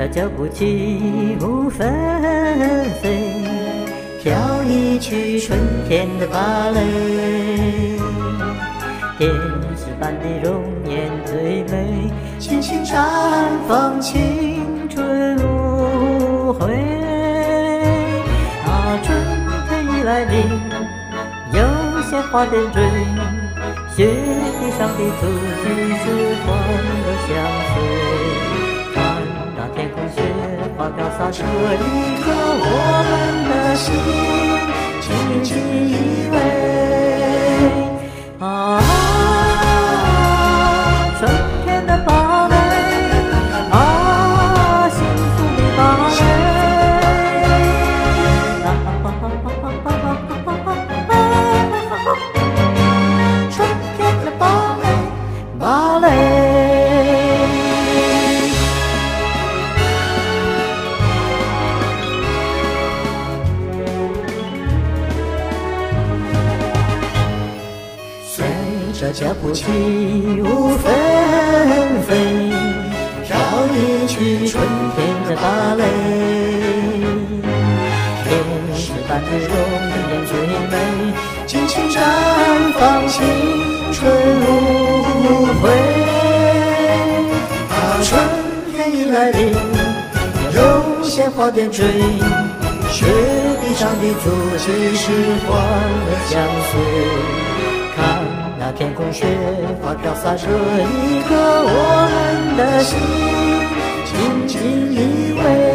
着脚步起舞纷飞，跳一曲春天的芭蕾。天使般的容颜最美，轻轻绽放青春无悔。春天已来临，有些花点缀，雪地上的足迹是欢乐相随。看那天空雪花飘洒着一颗我们的心，轻轻依偎。春天的芭蕾，幸福的芭蕾。春天的芭蕾，芭蕾。随着脚步起舞纷飞，跳一曲春天的芭蕾。天使般的容颜最美，尽情绽放青春无悔。春天已来临，有鲜花点缀，雪地上的足迹是欢乐相随。看那天空雪花飘洒着一颗我们的心，轻轻依偎。